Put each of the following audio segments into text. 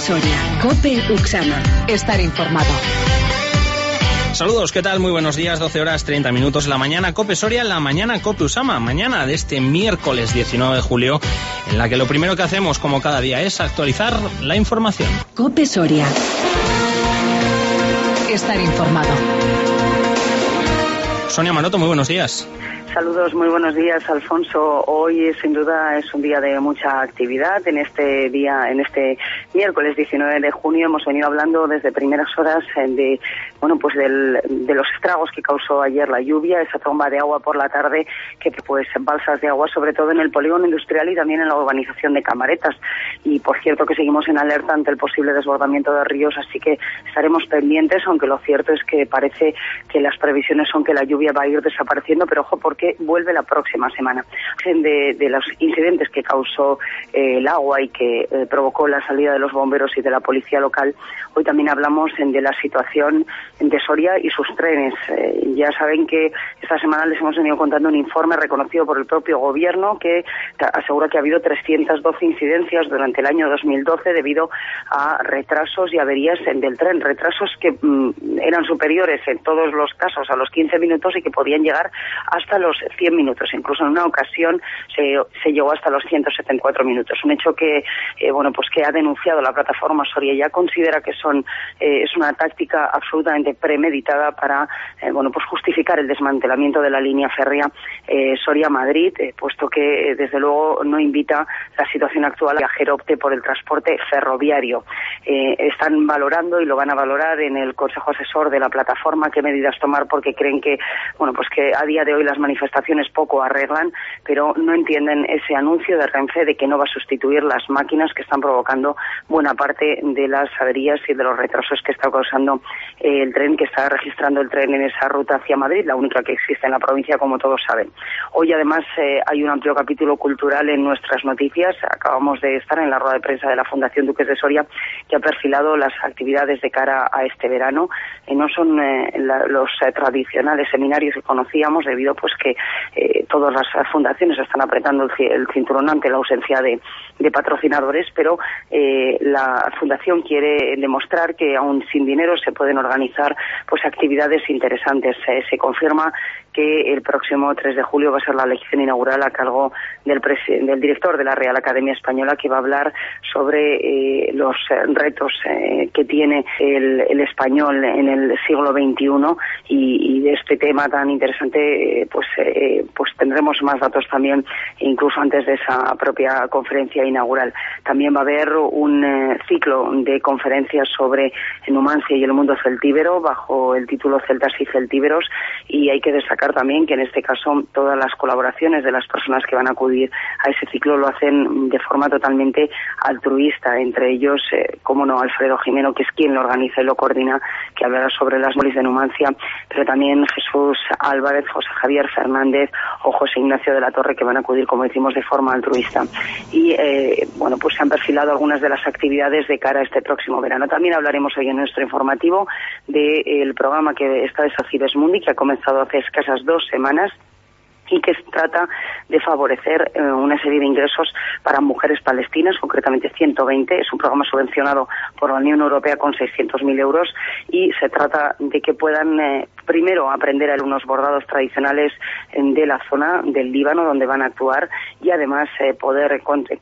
Soria, COPE Uxama. Estar informado. Saludos, ¿qué tal? Muy buenos días, 12 horas 30 minutos en la mañana, COPE Soria, en la mañana COPE Usama, mañana de este miércoles 19 de julio, en la que lo primero que hacemos, como cada día, es actualizar la información. COPE Soria. Estar informado. Sonia Maroto, muy buenos días. Saludos, muy buenos días, Alfonso. Hoy sin duda es un día de mucha actividad. En este miércoles 19 de junio hemos venido hablando desde primeras horas de los estragos que causó ayer la lluvia, esa tromba de agua por la tarde, que balsas de agua, sobre todo en el polígono industrial y también en la urbanización de Camaretas. Y por cierto que seguimos en alerta ante el posible desbordamiento de ríos, así que estaremos pendientes, aunque lo cierto es que parece que las previsiones son que la lluvia va a ir desapareciendo, pero ojo porque vuelve la próxima semana. De los incidentes que causó el agua y que provocó la salida de los bomberos y de la policía local, hoy también hablamos de la situación de Soria y sus trenes. Ya saben que esta semana les hemos venido contando un informe reconocido por el propio gobierno que asegura que ha habido 312 incidencias durante el año 2012 debido a retrasos y averías del tren, retrasos que eran superiores en todos los casos a los 15 minutos y que podían llegar hasta los 100 minutos. Incluso en una ocasión se llegó hasta los 174 minutos. Un hecho que ha denunciado la plataforma Soria. Ya considera que es una táctica absolutamente premeditada para justificar el desmantelamiento de la línea férrea Soria-Madrid, puesto que desde luego no invita la situación actual a que el viajero opte por el transporte ferroviario. Están valorando y lo van a valorar en el Consejo Asesor de la plataforma qué medidas tomar, porque creen que a día de hoy las manifestaciones poco arreglan, pero no entienden ese anuncio de Renfe de que no va a sustituir las máquinas que están provocando buena parte de las averías y de los retrasos que está causando el tren, que está registrando el tren en esa ruta hacia Madrid, la única que existe en la provincia, como todos saben. Hoy además hay un amplio capítulo cultural en nuestras noticias. Acabamos de estar en la rueda de prensa de la Fundación Duques de Soria, que ha perfilado las actividades de cara a este verano. No son los tradicionales seminarios que conocíamos, debido que todas las fundaciones están apretando el cinturón ante la ausencia de patrocinadores, pero la fundación quiere demostrar que aún sin dinero se pueden organizar actividades interesantes. Se confirma que el próximo 3 de julio va a ser la lección inaugural a cargo del director de la Real Academia Española, que va a hablar sobre los retos que tiene el español en el siglo XXI, y de este tema tan interesante tendremos más datos también, incluso antes de esa propia conferencia inaugural. También va a haber un ciclo de conferencias sobre Numancia y el mundo celtíbero bajo el título Celtas y Celtíberos, y hay que destacar también que en este caso todas las colaboraciones de las personas que van a acudir a ese ciclo lo hacen de forma totalmente altruista, entre ellos, Alfredo Jimeno, que es quien lo organiza y lo coordina, que hablará sobre las molis de Numancia, pero también Jesús Álvarez, José Javier Fernández o José Ignacio de la Torre, que van a acudir, como decimos, de forma altruista. Y se han perfilado algunas de las actividades de cara a este próximo verano. También hablaremos hoy en nuestro informativo del programa que está de Socides Mundi, que ha comenzado hace escasas 2 semanas, y que trata de favorecer una serie de ingresos para mujeres palestinas, concretamente 120. Es un programa subvencionado por la Unión Europea con 600.000 euros, y se trata de que puedan primero aprender algunos bordados tradicionales de la zona del Líbano donde van a actuar, y además poder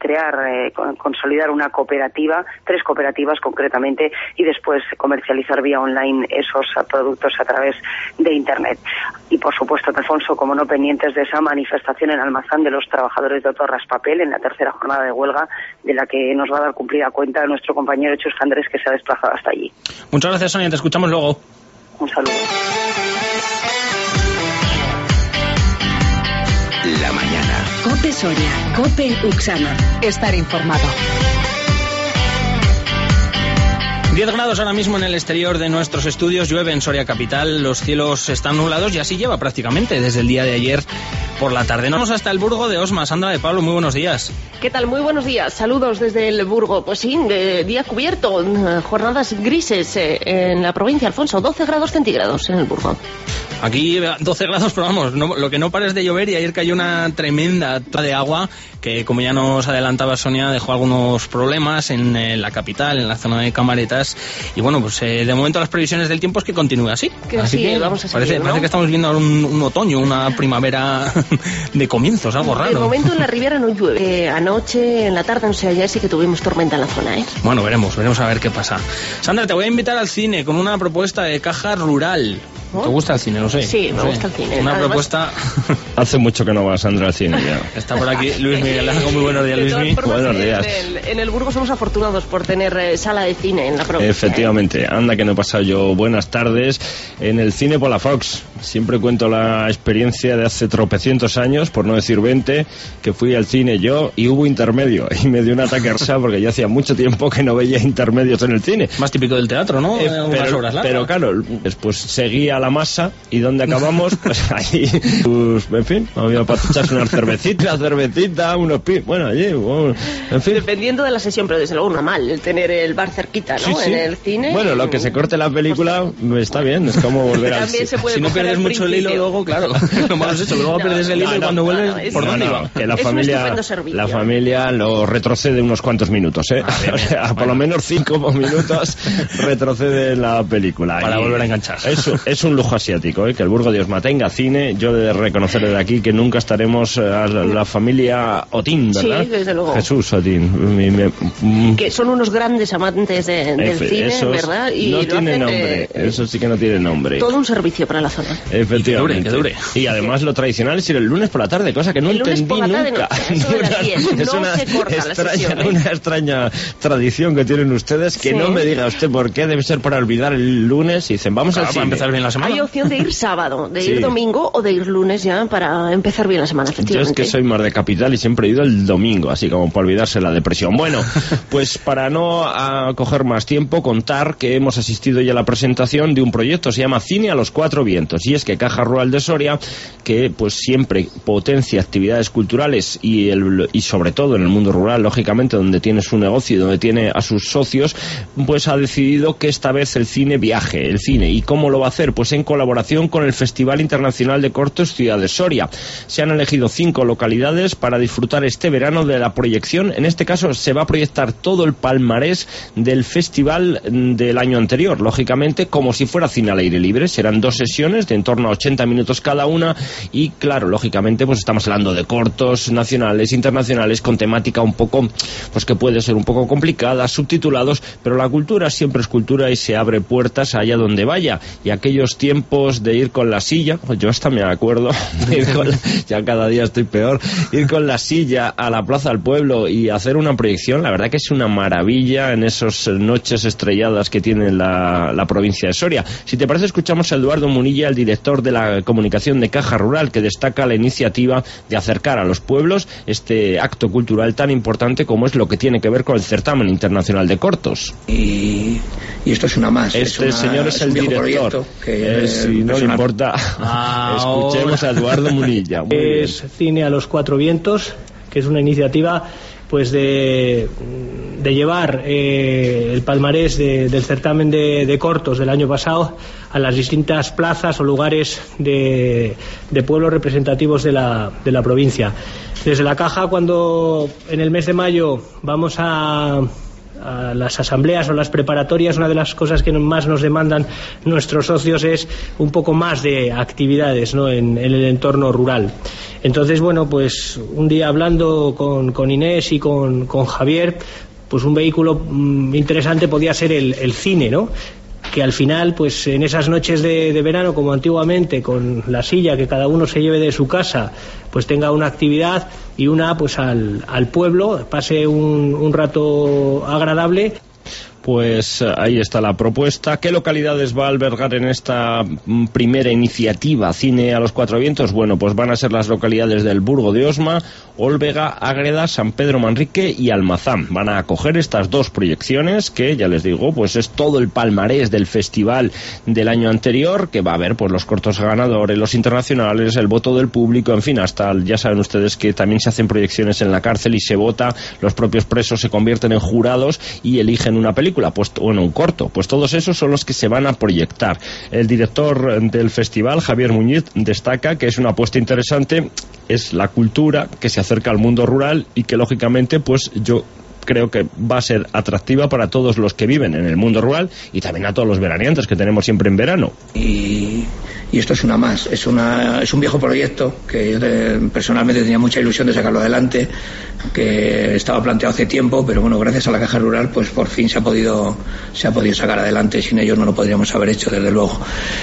consolidar una cooperativa, 3 cooperativas concretamente, y después comercializar vía online esos productos a través de Internet. Y por supuesto, Alfonso, como no, pendientes de esa manifestación en Almazán de los trabajadores de Otorras Papel en la 3ª jornada de huelga, de la que nos va a dar cumplida cuenta nuestro compañero Chus Andrés, que se ha desplazado hasta allí. Muchas gracias, Sonia, te escuchamos luego. Un saludo. La mañana. COPE Soria, COPE Uxama. Estar informado. 10 grados ahora mismo en el exterior de nuestros estudios, llueve en Soria capital, los cielos están nublados y así lleva prácticamente desde el día de ayer por la tarde. Nos vamos hasta el Burgo de Osma. Sandra de Pablo, muy buenos días. ¿Qué tal? Muy buenos días. Saludos desde el Burgo. Pues sí, de día cubierto, jornadas grises en la provincia, Alfonso, 12 grados centígrados en el Burgo. Aquí 12 grados, pero vamos, lo que no para es de llover, y ayer cayó una tremenda de agua que, como ya nos adelantaba Sonia, dejó algunos problemas en la capital, en la zona de Camaretas, y bueno, pues de momento las previsiones del tiempo es que continúe así. Así que vamos a seguir, parece que estamos viendo un otoño, una primavera de comienzos, algo raro. De momento en la Riviera no llueve. Anoche, en la tarde, no sé, ayer sí que tuvimos tormenta en la zona, ¿eh? Bueno, veremos a ver qué pasa. Sandra, te voy a invitar al cine con una propuesta de Caja Rural. ¿Te gusta el cine? Lo sé. Sí, me gusta el cine. Una Además, propuesta... Hace mucho que no va Sandra al cine ya. Está por aquí Luis Miguel. Muy buenos días, Luis Miguel. Buenos días. En el Burgo somos afortunados por tener sala de cine en la provincia. Efectivamente. Anda que no he pasado yo buenas tardes en el cine por la Fox. Siempre cuento la experiencia de hace tropecientos años, por no decir 20, que fui al cine yo y hubo intermedio. Y me dio un ataque arsa porque ya hacía mucho tiempo que no veía intermedios en el cine. Más típico del teatro, ¿no? Pero claro, después seguía la masa y donde acabamos, pues ahí, pues, en fin, había para echarse una cervecita, unos bueno, allí, bueno, en fin. Dependiendo de la sesión, pero desde luego no mal el tener el bar cerquita, ¿no? Sí. En el cine. Bueno, lo que se corte la película está bien, es como volver al cine. Si no pierdes mucho el hilo luego, claro, lo malo es hecho, luego pierdes el hilo y cuando vuelves, ¿por dónde iba? Que la familia lo retrocede unos cuantos minutos, ¿eh? O sea, por lo menos 5 minutos retrocede la película. Para volver a enganchar. Es un lujo asiático, ¿eh? Que el Burgo de Osma tenga cine. Yo he de reconocer desde aquí que nunca estaremos a la familia Otín, ¿verdad? Sí, desde luego. Jesús Otín. Que son unos grandes amantes del cine, ¿verdad? Y no lo tiene hacen nombre, eso sí que no tiene nombre. Todo un servicio para la zona. Efectivamente. Que dure. Y además lo tradicional es ir el lunes por la tarde, cosa que no entendí nunca. Una extraña tradición que tienen ustedes, que no me diga usted por qué, debe ser para olvidar el lunes y dicen, vamos al cine. Para empezar bien la semana. Hay opción de ir sábado, de ir domingo o de ir lunes ya para empezar bien la semana, efectivamente. Yo es que soy más de capital y siempre he ido el domingo, así como para olvidarse la depresión. Bueno, pues para no coger más tiempo, contar que hemos asistido ya a la presentación de un proyecto, se llama Cine a los Cuatro Vientos, y es que Caja Rural de Soria, que pues siempre potencia actividades culturales y sobre todo en el mundo rural, lógicamente, donde tiene su negocio y donde tiene a sus socios, pues ha decidido que esta vez el cine viaje, el cine. ¿Y cómo lo va a hacer? Pues en colaboración con el Festival Internacional de Cortos Ciudad de Soria. Se han elegido 5 localidades para disfrutar este verano de la proyección. En este caso se va a proyectar todo el palmarés del festival del año anterior, lógicamente como si fuera cine al aire libre. Serán 2 sesiones de en torno a 80 minutos cada una y claro, lógicamente pues estamos hablando de cortos nacionales, internacionales, con temática un poco, pues que puede ser un poco complicada, subtitulados, pero la cultura siempre es cultura y se abre puertas allá donde vaya. Y aquellos tiempos de ir con la silla, yo hasta me acuerdo de ir ya cada día estoy peor, ir con la silla a la Plaza del Pueblo y hacer una proyección, la verdad que es una maravilla en esas noches estrelladas que tiene la provincia de Soria. Si te parece, escuchamos a Eduardo Munilla, el director de la comunicación de Caja Rural, que destaca la iniciativa de acercar a los pueblos este acto cultural tan importante como es lo que tiene que ver con el certamen internacional de cortos. Y esto es una más. Señor es el director. Si no le importa, escuchemos a Eduardo Munilla. Es Cine a los Cuatro Vientos, que es una iniciativa pues de llevar el palmarés del certamen de cortos del año pasado a las distintas plazas o lugares de pueblos representativos de la provincia. Desde la Caja, cuando en el mes de mayo vamos a las asambleas o las preparatorias, una de las cosas que más nos demandan nuestros socios es un poco más de actividades, ¿no?, en el entorno rural. Entonces, bueno, pues un día hablando con Inés y con Javier, pues un vehículo interesante podía ser el cine, ¿no?, que al final, pues en esas noches de verano, como antiguamente, con la silla que cada uno se lleve de su casa, pues tenga una actividad y una pues al pueblo, pase un rato agradable. Pues ahí está la propuesta. ¿Qué localidades va a albergar en esta primera iniciativa Cine a los Cuatro Vientos? Bueno, pues van a ser las localidades del Burgo de Osma, Ólvega, Ágreda, San Pedro Manrique y Almazán. Van a acoger estas 2 proyecciones que, ya les digo, pues es todo el palmarés del festival del año anterior, que va a haber pues los cortos ganadores, los internacionales, el voto del público, en fin, hasta ya saben ustedes que también se hacen proyecciones en la cárcel y se vota, los propios presos se convierten en jurados y eligen una película. película, pues bueno, un corto, pues todos esos son los que se van a proyectar. El director del festival, Javier Muñiz, destaca que es una apuesta interesante, es la cultura que se acerca al mundo rural y que lógicamente pues yo creo que va a ser atractiva para todos los que viven en el mundo rural y también a todos los veraneantes que tenemos siempre en verano. Y esto es una más, es un viejo proyecto que yo personalmente tenía mucha ilusión de sacarlo adelante, que estaba planteado hace tiempo, pero bueno, gracias a la Caja Rural pues por fin se ha podido sacar adelante. Sin ellos no lo podríamos haber hecho, desde luego.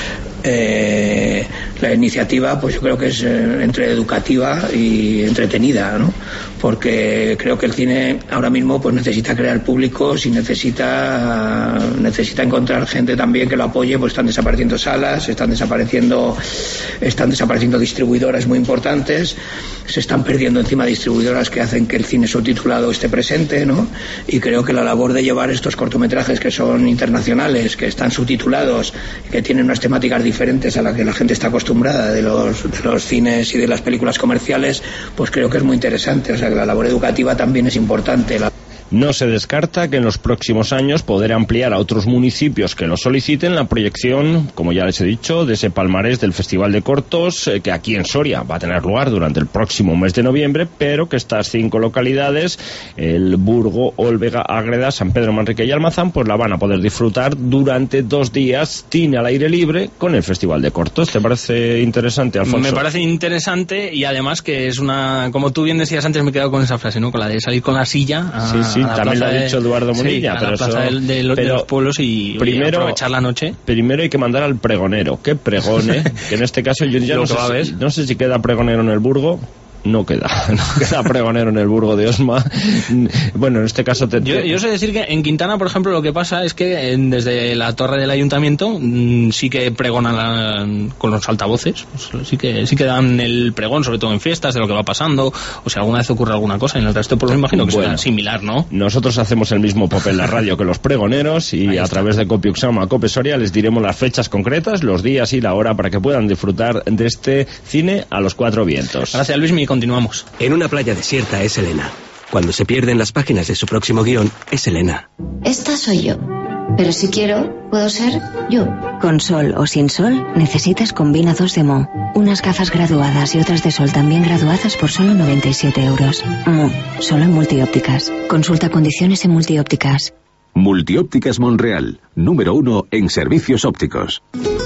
La iniciativa pues yo creo que es entre educativa y entretenida, ¿no? Porque creo que el cine ahora mismo pues necesita crear públicos y necesita encontrar gente también que lo apoye. Pues están desapareciendo salas, están desapareciendo distribuidoras muy importantes, se están perdiendo encima distribuidoras que hacen que el cine subtitulado esté presente, ¿no? Y creo que la labor de llevar estos cortometrajes que son internacionales, que están subtitulados, que tienen unas temáticas diferentes a la que la gente está acostumbrada de los cines y de las películas comerciales, pues creo que es muy interesante. O sea que la labor educativa también es importante. No se descarta que en los próximos años poder ampliar a otros municipios que lo soliciten la proyección, como ya les he dicho, de ese palmarés del Festival de Cortos, que aquí en Soria va a tener lugar durante el próximo mes de noviembre, pero que estas 5 localidades, el Burgo, Olvega, Ágreda, San Pedro, Manrique y Almazán, pues la van a poder disfrutar durante 2 días, cine al aire libre, con el Festival de Cortos. ¿Te parece interesante, Alfonso? Me parece interesante y además que es una, como tú bien decías antes, me he quedado con esa frase, ¿no? Con la de salir con la silla a... Sí, también lo ha dicho Eduardo Monilla, pero la plaza de los pueblos y primero, aprovechar la noche. Primero hay que mandar al pregonero, que pregone, que en este caso yo ya no sé si queda pregonero en el Burgo. No queda pregonero en el Burgo de Osma. Bueno, en este caso yo sé decir que en Quintana, por ejemplo, lo que pasa es que desde la torre del ayuntamiento sí que pregonan con los altavoces, pues sí que dan el pregón, sobre todo en fiestas, de lo que va pasando, o si alguna vez ocurre alguna cosa. Y en el resto, pues me imagino que será similar, ¿no? Nosotros hacemos el mismo papel en la radio que los pregoneros y a través de Cope Uxama, Cope Soria, les diremos las fechas concretas, los días y la hora para que puedan disfrutar de este cine a los 4 vientos. Gracias, Luismi. Continuamos. En una playa desierta es Elena. Cuando se pierde en las páginas de su próximo guión, es Elena. Esta soy yo. Pero si quiero, puedo ser yo. Con sol o sin sol, necesitas Combina 2 de Mo. Unas gafas graduadas y otras de sol también graduadas por solo 97 euros. Mo, solo en Multiópticas. Consulta condiciones en Multiópticas. Multiópticas Monreal, número 1 en servicios ópticos.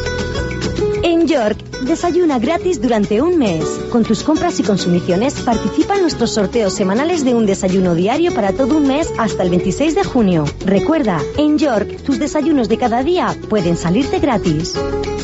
En York, desayuna gratis durante un mes. Con tus compras y consumiciones participa en nuestros sorteos semanales de un desayuno diario para todo un mes hasta el 26 de junio. Recuerda, en York, tus desayunos de cada día pueden salirte gratis.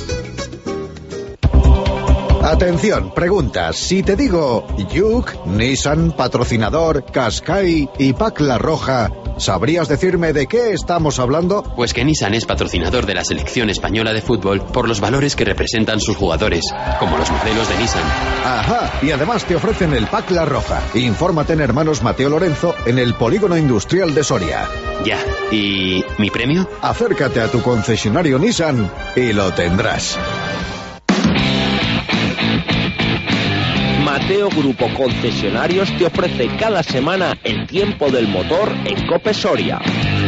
Atención, preguntas. Si te digo Yuk, Nissan, patrocinador, Qashqai y Pac La Roja, ¿sabrías decirme de qué estamos hablando? Pues que Nissan es patrocinador de la selección española de fútbol por los valores que representan sus jugadores, como los modelos de Nissan. Ajá, y además te ofrecen el Pac La Roja. Infórmate en Hermanos Mateo Lorenzo en el Polígono Industrial de Soria. Ya, ¿y mi premio? Acércate a tu concesionario Nissan y lo tendrás. Mateo Grupo Concesionarios te ofrece cada semana el tiempo del motor en Cope Soria.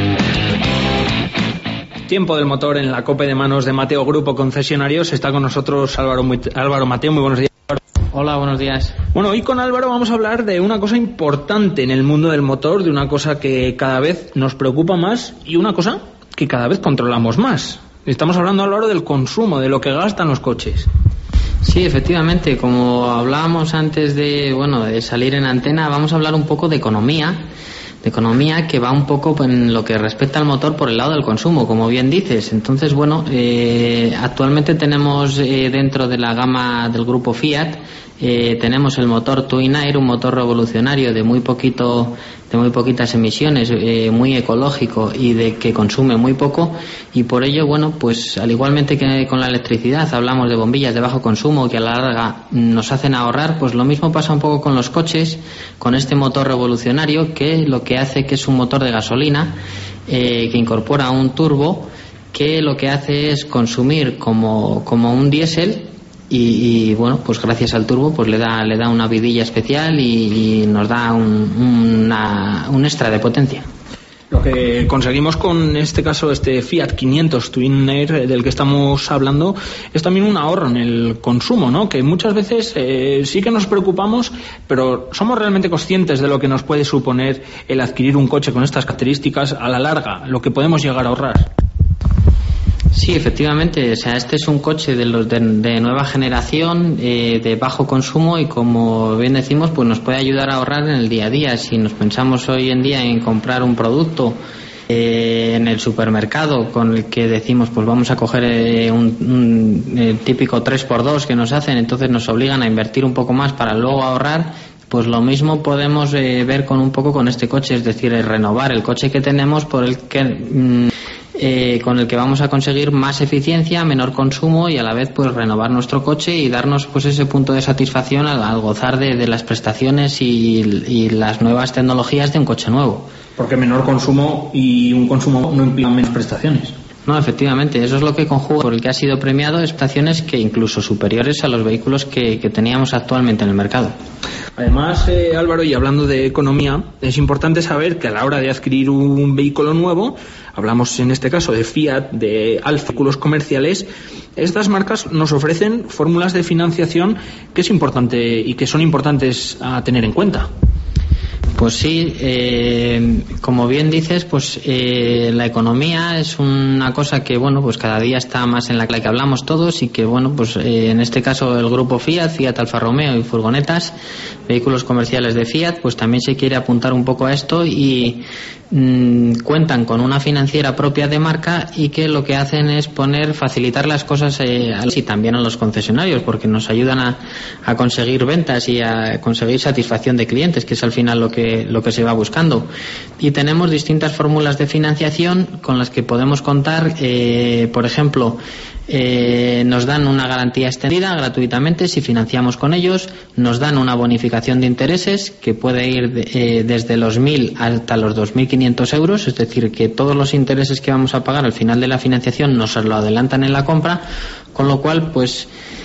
Tiempo del motor en la Cope de manos de Mateo Grupo Concesionarios. Está con nosotros Álvaro Mateo. Muy buenos días. Hola, buenos días. Bueno, hoy con Álvaro vamos a hablar de una cosa importante en el mundo del motor, de una cosa que cada vez nos preocupa más y una cosa que cada vez controlamos más. Estamos hablando, Álvaro, del consumo, de lo que gastan los coches. Sí, efectivamente, como hablábamos antes de salir en antena, vamos a hablar un poco de economía que va un poco en lo que respecta al motor por el lado del consumo, como bien dices. Entonces, actualmente tenemos dentro de la gama del grupo Fiat, tenemos el motor Twin Air, un motor revolucionario de muy poquitas emisiones, muy ecológico y de que consume muy poco, y por ello, al igualmente que con la electricidad hablamos de bombillas de bajo consumo que a la larga nos hacen ahorrar, pues lo mismo pasa un poco con los coches, con este motor revolucionario que lo que hace que es un motor de gasolina que incorpora un turbo que lo que hace es consumir como un diésel. Y gracias al turbo le da una vidilla especial y nos da un extra de potencia. Lo que conseguimos con este caso, este Fiat 500 Twin Air del que estamos hablando, es también un ahorro en el consumo, ¿no? Que muchas veces sí que nos preocupamos, pero somos realmente conscientes de lo que nos puede suponer el adquirir un coche con estas características a la larga, lo que podemos llegar a ahorrar. Sí, efectivamente, o sea, este es un coche de nueva generación, de bajo consumo, y como bien decimos, pues nos puede ayudar a ahorrar en el día a día. Si nos pensamos hoy en día en comprar un producto en el supermercado con el que decimos pues vamos a coger un típico 3x2 que nos hacen, entonces nos obligan a invertir un poco más para luego ahorrar, pues lo mismo podemos ver con este coche, es decir, renovar el coche que tenemos por el que con el que vamos a conseguir más eficiencia, menor consumo, y a la vez pues renovar nuestro coche y darnos pues ese punto de satisfacción al gozar de las prestaciones y las nuevas tecnologías de un coche nuevo. Porque menor consumo y un consumo no implica menos prestaciones. No, efectivamente, eso es lo que conjuga, por el que ha sido premiado, prestaciones que incluso superiores a los vehículos que teníamos actualmente en el mercado. Además, Álvaro, y hablando de economía, es importante saber que a la hora de adquirir un vehículo nuevo, hablamos en este caso de Fiat, de Alfa, vehículos comerciales, estas marcas nos ofrecen fórmulas de financiación que es importante y que son importantes a tener en cuenta. Pues sí, como bien dices, pues la economía es una cosa que, bueno, pues cada día está más en la que hablamos todos, y que, bueno, pues en este caso el grupo Fiat Alfa Romeo y furgonetas, vehículos comerciales de Fiat, pues también se quiere apuntar un poco a esto y cuentan con una financiera propia de marca, y que lo que hacen es facilitar las cosas y también a los concesionarios, porque nos ayudan a conseguir ventas y a conseguir satisfacción de clientes, que es al final lo que se va buscando. Y tenemos distintas fórmulas de financiación con las que podemos contar. Por ejemplo, nos dan una garantía extendida gratuitamente si financiamos con ellos, nos dan una bonificación de intereses que puede ir desde los 1.000 hasta los 2.500 euros, es decir, que todos los intereses que vamos a pagar al final de la financiación nos lo adelantan en la compra, con lo cual pues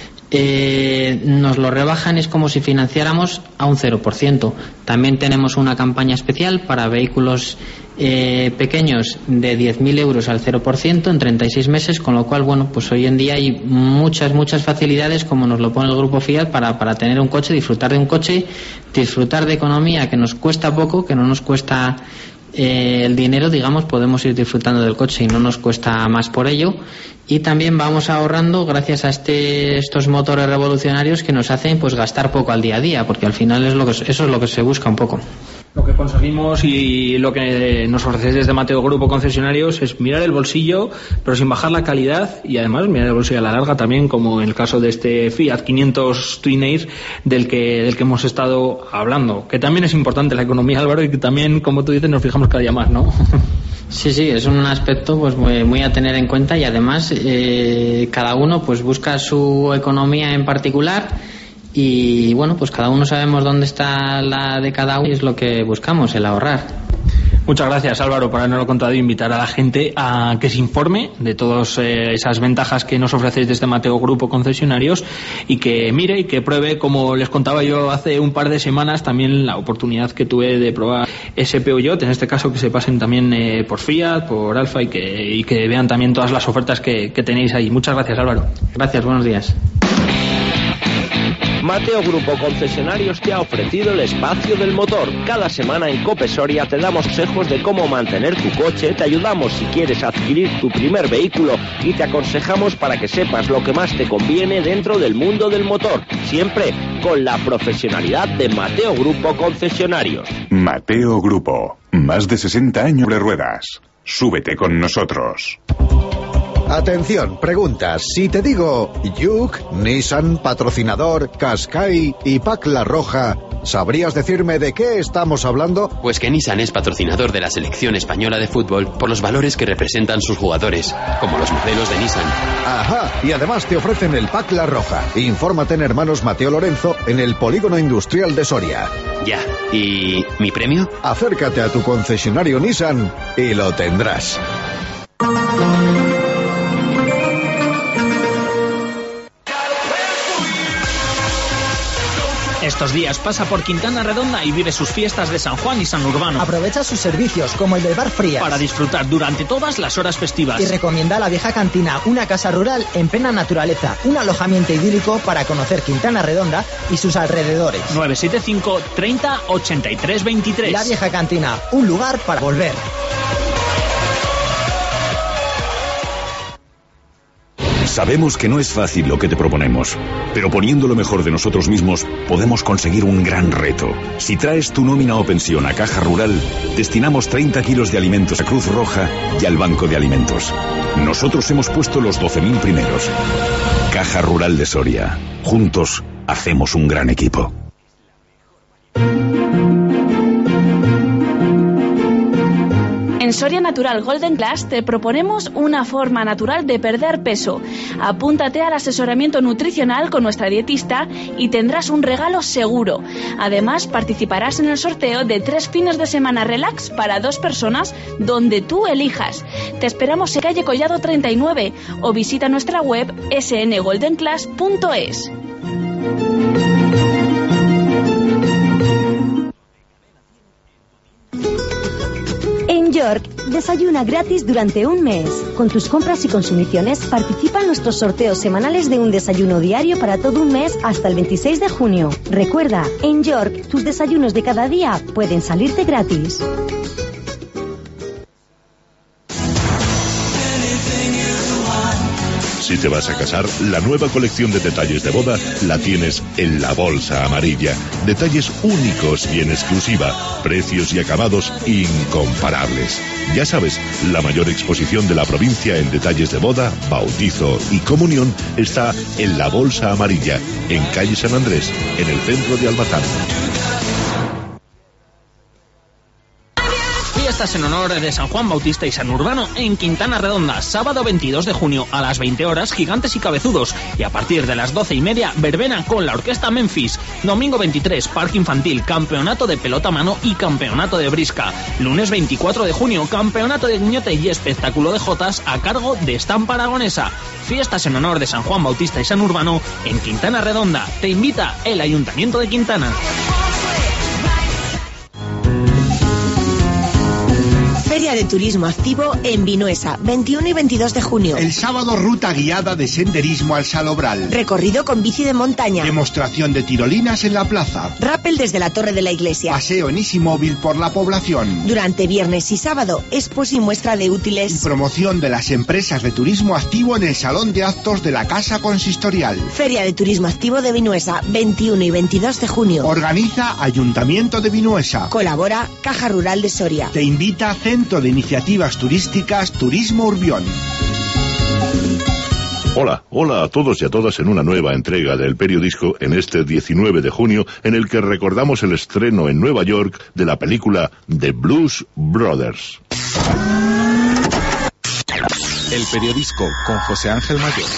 nos lo rebajan, es como si financiáramos a un 0%. También tenemos una campaña especial para vehículos pequeños de 10.000 euros al 0% en 36 meses, con lo cual, bueno, pues hoy en día hay muchas facilidades, como nos lo pone el grupo Fiat, para tener un coche, disfrutar de un coche, disfrutar de economía que nos cuesta poco, que no nos cuesta el dinero, digamos, podemos ir disfrutando del coche y no nos cuesta más por ello. Y también vamos ahorrando gracias a estos motores revolucionarios que nos hacen pues gastar poco al día a día, porque al final eso es lo que se busca un poco. Lo que conseguimos y lo que nos ofrecéis desde Mateo Grupo Concesionarios es mirar el bolsillo, pero sin bajar la calidad, y además mirar el bolsillo a la larga también, como en el caso de este Fiat 500 Twin Air del que hemos estado hablando, que también es importante la economía, Álvaro, y que también, como tú dices, nos fijamos cada día más, ¿no? Sí, es un aspecto pues muy a tener en cuenta, y además cada uno pues busca su economía en particular. Y bueno, pues cada uno sabemos dónde está la de cada uno, y es lo que buscamos, el ahorrar. Muchas gracias, Álvaro, por habernos contado, y invitar a la gente a que se informe de todas esas ventajas que nos ofrecéis desde Mateo Grupo Concesionarios, y que mire y que pruebe, como les contaba yo hace un par de semanas, también la oportunidad que tuve de probar ese Peugeot, en este caso que se pasen también por Fiat, por Alfa, y que vean también todas las ofertas que tenéis ahí. Muchas gracias, Álvaro. Gracias, buenos días. Mateo Grupo Concesionarios te ha ofrecido el espacio del motor. Cada semana en COPE Soria te damos consejos de cómo mantener tu coche, te ayudamos si quieres adquirir tu primer vehículo y te aconsejamos para que sepas lo que más te conviene dentro del mundo del motor, siempre con la profesionalidad de Mateo Grupo Concesionarios. Mateo Grupo, más de 60 años de ruedas. Súbete con nosotros. Atención, preguntas. Si te digo Yuk, Nissan, patrocinador, Qashqai y Pac La Roja, ¿sabrías decirme de qué estamos hablando? Pues que Nissan es patrocinador de la selección española de fútbol por los valores que representan sus jugadores, como los modelos de Nissan. Ajá, y además te ofrecen el Pac La Roja. Infórmate en Hermanos Mateo Lorenzo, en el Polígono Industrial de Soria. Ya, ¿y mi premio? Acércate a tu concesionario Nissan y lo tendrás. Estos días pasa por Quintana Redonda y vive sus fiestas de San Juan y San Urbano. Aprovecha sus servicios, como el del Bar Frías, para disfrutar durante todas las horas festivas. Y recomienda La Vieja Cantina, una casa rural en plena naturaleza, un alojamiento idílico para conocer Quintana Redonda y sus alrededores. 975 30 83 23. La Vieja Cantina, un lugar para volver. Sabemos que no es fácil lo que te proponemos, pero poniendo lo mejor de nosotros mismos podemos conseguir un gran reto. Si traes tu nómina o pensión a Caja Rural, destinamos 30 kilos de alimentos a Cruz Roja y al Banco de Alimentos. Nosotros hemos puesto los 12.000 primeros. Caja Rural de Soria. Juntos hacemos un gran equipo. En Soria Natural Golden Class te proponemos una forma natural de perder peso. Apúntate al asesoramiento nutricional con nuestra dietista y tendrás un regalo seguro. Además, participarás en el sorteo de 3 fines de semana relax para 2 personas donde tú elijas. Te esperamos en calle Collado 39 o visita nuestra web sngoldenclass.es. En York, desayuna gratis durante un mes. Con tus compras y consumiciones participa en nuestros sorteos semanales de un desayuno diario para todo un mes hasta el 26 de junio. Recuerda, en York, tus desayunos de cada día pueden salirte gratis. Si te vas a casar, la nueva colección de detalles de boda la tienes en La Bolsa Amarilla. Detalles únicos y en exclusiva, precios y acabados incomparables. Ya sabes, la mayor exposición de la provincia en detalles de boda, bautizo y comunión está en La Bolsa Amarilla, en calle San Andrés, en el centro de Almatán. Fiestas en honor de San Juan Bautista y San Urbano en Quintana Redonda, sábado 22 de junio a las 20 horas, Gigantes y Cabezudos, y a partir de las 12:30, verbena con la Orquesta Memphis. Domingo 23, Parque Infantil, Campeonato de Pelota Mano y Campeonato de Brisca. Lunes 24 de junio, Campeonato de Guiñote y Espectáculo de Jotas a cargo de Estampa Aragonesa. Fiestas en honor de San Juan Bautista y San Urbano en Quintana Redonda. Te invita el Ayuntamiento de Quintana. Feria de Turismo Activo en Vinuesa, 21 y 22 de junio. El sábado, ruta guiada de senderismo al Salobral. Recorrido con bici de montaña. Demostración de tirolinas en la plaza. Rappel desde la Torre de la Iglesia. Paseo en Easymóvil por la población. Durante viernes y sábado, expos y muestra de útiles. Y promoción de las empresas de turismo activo en el Salón de Actos de la Casa Consistorial. Feria de Turismo Activo de Vinuesa, 21 y 22 de junio. Organiza Ayuntamiento de Vinuesa. Colabora Caja Rural de Soria. Te invita a Centro de Iniciativas Turísticas Turismo Urbión. Hola a todos y a todas en una nueva entrega del Periodisco en este 19 de junio, en el que recordamos el estreno en Nueva York de la película The Blues Brothers. El Periodisco con José Ángel Mayor.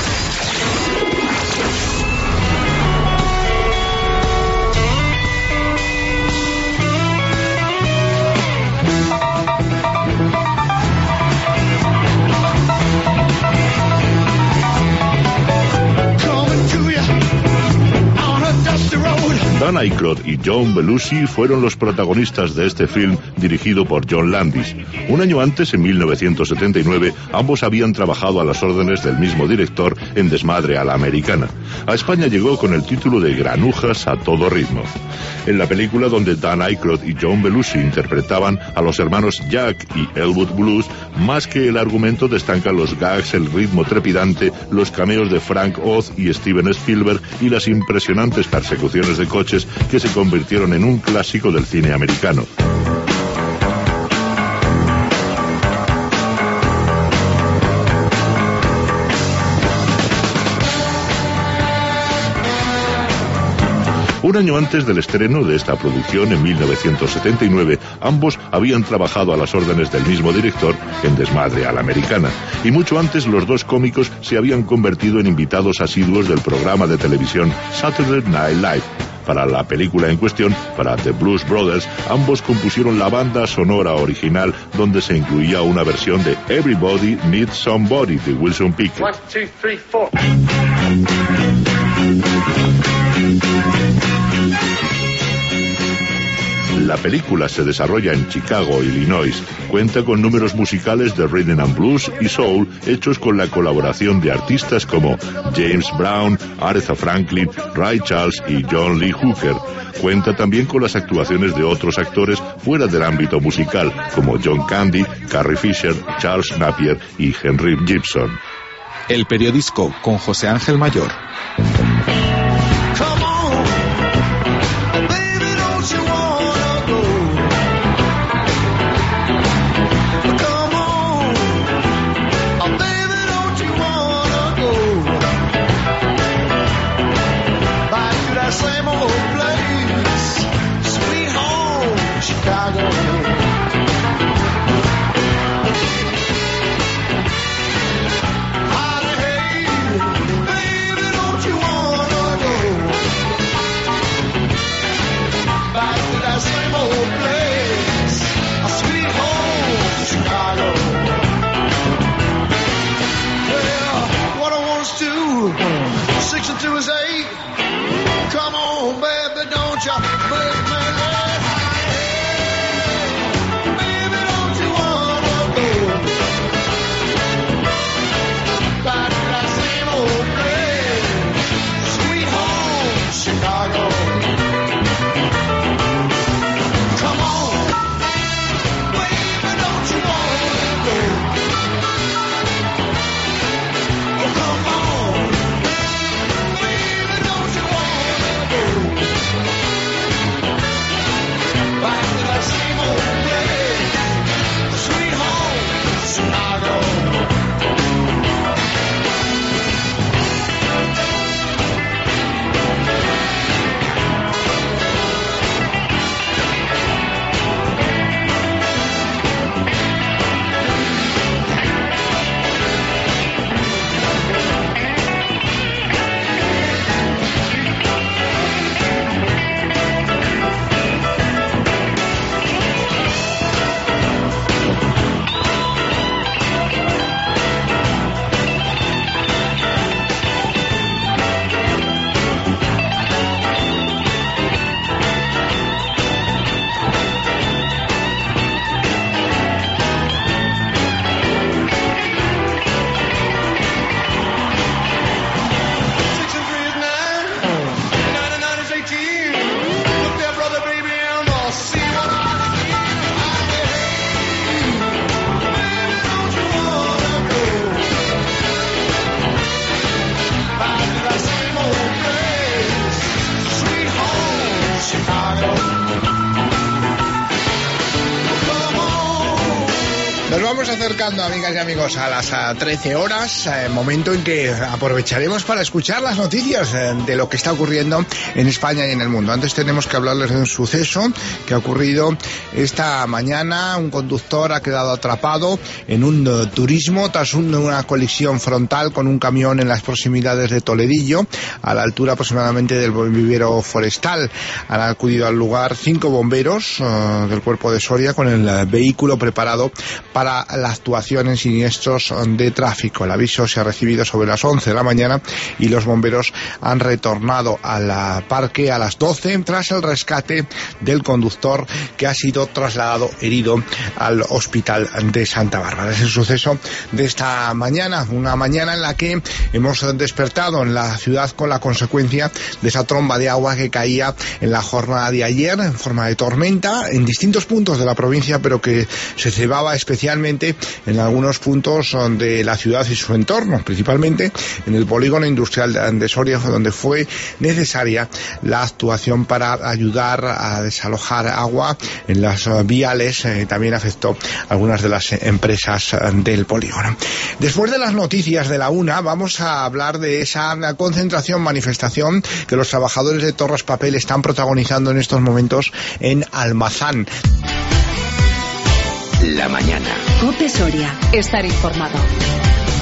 Dan Aykroyd y John Belushi fueron los protagonistas de este film dirigido por John Landis. Un año antes, en 1979, ambos habían trabajado a las órdenes del mismo director en Desmadre a la Americana. A España llegó con el título de Granujas a todo ritmo. En la película, donde Dan Aykroyd y John Belushi interpretaban a los hermanos Jack y Elwood Blues, más que el argumento destacan los gags, el ritmo trepidante, los cameos de Frank Oz y Steven Spielberg y las impresionantes persecuciones de coches que se convirtieron en un clásico del cine americano. Un año antes del estreno de esta producción, en 1979, ambos habían trabajado a las órdenes del mismo director en Desmadre a la Americana. Y mucho antes, los dos cómicos se habían convertido en invitados asiduos del programa de televisión Saturday Night Live. Para la película en cuestión, para The Blues Brothers, ambos compusieron la banda sonora original, donde se incluía una versión de Everybody Needs Somebody de Wilson Pickett. 1, 2, 3, 4. La película se desarrolla en Chicago, Illinois. Cuenta con números musicales de rhythm and blues y soul hechos con la colaboración de artistas como James Brown, Aretha Franklin, Ray Charles y John Lee Hooker. Cuenta también con las actuaciones de otros actores fuera del ámbito musical, como John Candy, Carrie Fisher, Charles Napier y Henry Gibson. El periodisco con José Ángel Mayor. Nos vamos acercando, amigas y amigos, a las 13 horas, momento en que aprovecharemos para escuchar las noticias de lo que está ocurriendo en España y en el mundo. Antes tenemos que hablarles de un suceso que ha ocurrido esta mañana. Un conductor ha quedado atrapado en un turismo tras una colisión frontal con un camión en las proximidades de Toledillo, a la altura aproximadamente del vivero forestal. Han acudido al lugar 5 bomberos del cuerpo de Soria con el vehículo preparado para la actuación en siniestros de tráfico. El aviso se ha recibido sobre las 11 de la mañana y los bomberos han retornado al parque a las 12 tras el rescate del conductor, que ha sido trasladado herido al hospital de Santa Bárbara. Es el suceso de esta mañana, una mañana en la que hemos despertado en la ciudad con la consecuencia de esa tromba de agua que caía en la jornada de ayer en forma de tormenta en distintos puntos de la provincia, pero que se cebaba especialmente en algunos puntos de la ciudad y su entorno, principalmente en el polígono industrial de Soria, donde fue necesaria la actuación para ayudar a desalojar agua en las viales. También afectó a algunas de las empresas del polígono. Después de las noticias de la 1, vamos a hablar de esa concentración, manifestación que los trabajadores de Torres Papel están protagonizando en estos momentos en Almazán. La mañana. COPE Soria. Estar informado.